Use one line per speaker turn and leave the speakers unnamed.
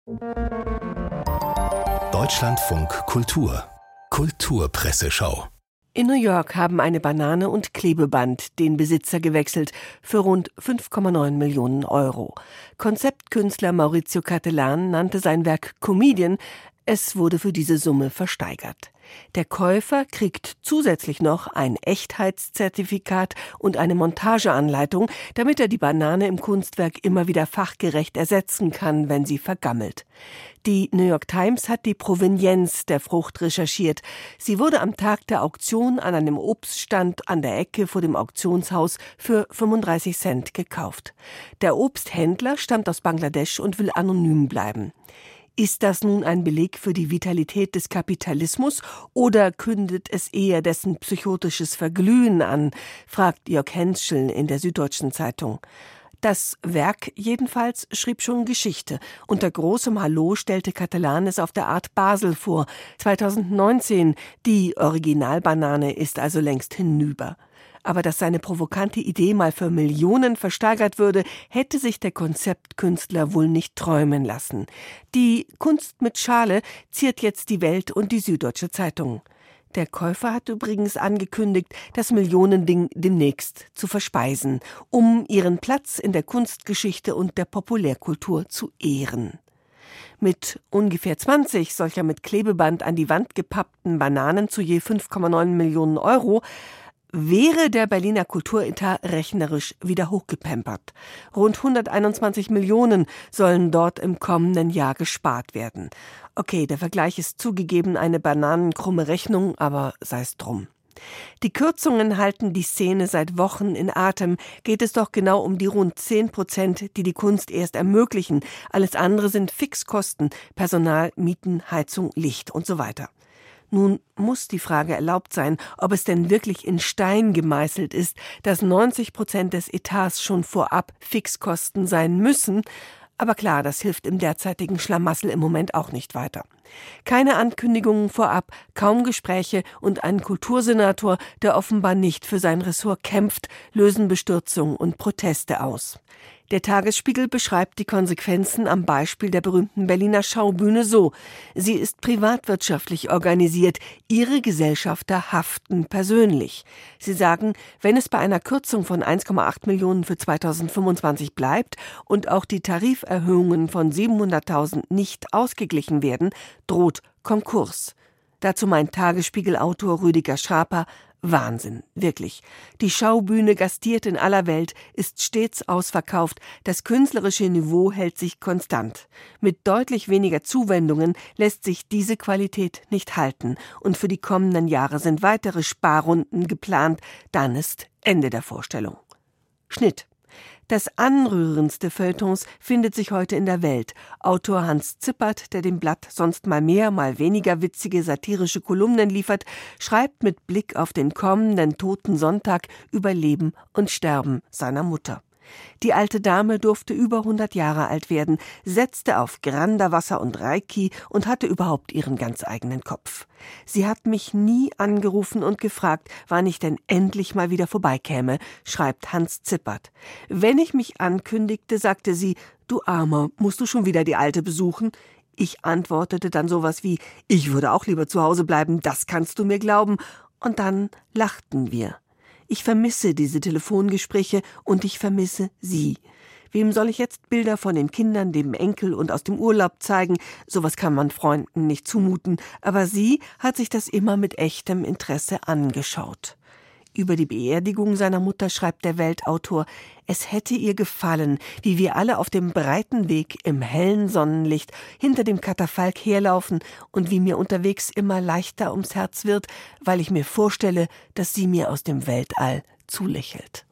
Deutschlandfunk Kultur Kulturpresseschau.
In New York haben eine Banane und Klebeband den Besitzer gewechselt für rund 5,9 Millionen Euro. Konzeptkünstler Maurizio Cattelan nannte sein Werk Comedian. Es wurde für diese Summe versteigert. Der Käufer kriegt zusätzlich noch ein Echtheitszertifikat und eine Montageanleitung, damit er die Banane im Kunstwerk immer wieder fachgerecht ersetzen kann, wenn sie vergammelt. Die New York Times hat die Provenienz der Frucht recherchiert. Sie wurde am Tag der Auktion an einem Obststand an der Ecke vor dem Auktionshaus für 35 Cent gekauft. Der Obsthändler stammt aus Bangladesch und will anonym bleiben. Ist das nun ein Beleg für die Vitalität des Kapitalismus oder kündet es eher dessen psychotisches Verglühen an, fragt Jörg Henschel in der Süddeutschen Zeitung. Das Werk jedenfalls schrieb schon Geschichte. Unter großem Hallo stellte Cattelan es auf der Art Basel vor. 2019, die Originalbanane ist also längst hinüber. Aber dass seine provokante Idee mal für Millionen versteigert würde, hätte sich der Konzeptkünstler wohl nicht träumen lassen. Die Kunst mit Schale ziert jetzt die Welt und die Süddeutsche Zeitung. Der Käufer hat übrigens angekündigt, das Millionending demnächst zu verspeisen, um ihren Platz in der Kunstgeschichte und der Populärkultur zu ehren. Mit ungefähr 20 solcher mit Klebeband an die Wand gepappten Bananen zu je 5,9 Millionen Euro wäre der Berliner Kulturetat rechnerisch wieder hochgepempert. Rund 121 Millionen sollen dort im kommenden Jahr gespart werden. Okay, der Vergleich ist zugegeben eine bananenkrumme Rechnung, aber sei es drum. Die Kürzungen halten die Szene seit Wochen in Atem. Geht es doch genau um die rund 10%, die die Kunst erst ermöglichen. Alles andere sind Fixkosten, Personal, Mieten, Heizung, Licht und so weiter. Nun muss die Frage erlaubt sein, ob es denn wirklich in Stein gemeißelt ist, dass 90% des Etats schon vorab Fixkosten sein müssen. Aber klar, das hilft im derzeitigen Schlamassel im Moment auch nicht weiter. Keine Ankündigungen vorab, kaum Gespräche und ein Kultursenator, der offenbar nicht für sein Ressort kämpft, lösen Bestürzung und Proteste aus. Der Tagesspiegel beschreibt die Konsequenzen am Beispiel der berühmten Berliner Schaubühne so: Sie ist privatwirtschaftlich organisiert, ihre Gesellschafter haften persönlich. Sie sagen, wenn es bei einer Kürzung von 1,8 Millionen für 2025 bleibt und auch die Tariferhöhungen von 700.000 nicht ausgeglichen werden, droht Konkurs. Dazu meint Tagesspiegel-Autor Rüdiger Schaper: Wahnsinn, wirklich. Die Schaubühne gastiert in aller Welt, ist stets ausverkauft, das künstlerische Niveau hält sich konstant. Mit deutlich weniger Zuwendungen lässt sich diese Qualität nicht halten und für die kommenden Jahre sind weitere Sparrunden geplant, dann ist Ende der Vorstellung. Schnitt. Das anrührendste Feuilletons findet sich heute in der Welt. Autor Hans Zippert, der dem Blatt sonst mal mehr, mal weniger witzige satirische Kolumnen liefert, schreibt mit Blick auf den kommenden Totensonntag über Leben und Sterben seiner Mutter. Die alte Dame durfte über 100 Jahre alt werden, setzte auf Granderwasser und Reiki und hatte überhaupt ihren ganz eigenen Kopf. Sie hat mich nie angerufen und gefragt, wann ich denn endlich mal wieder vorbeikäme, schreibt Hans Zippert. Wenn ich mich ankündigte, sagte sie: Du Armer, musst du schon wieder die Alte besuchen? Ich antwortete dann sowas wie: Ich würde auch lieber zu Hause bleiben, das kannst du mir glauben. Und dann lachten wir. Ich vermisse diese Telefongespräche und ich vermisse sie. Wem soll ich jetzt Bilder von den Kindern, dem Enkel und aus dem Urlaub zeigen? Sowas kann man Freunden nicht zumuten. Aber sie hat sich das immer mit echtem Interesse angeschaut. Über die Beerdigung seiner Mutter schreibt der Weltautor: Es hätte ihr gefallen, wie wir alle auf dem breiten Weg im hellen Sonnenlicht hinter dem Katafalk herlaufen und wie mir unterwegs immer leichter ums Herz wird, weil ich mir vorstelle, dass sie mir aus dem Weltall zulächelt.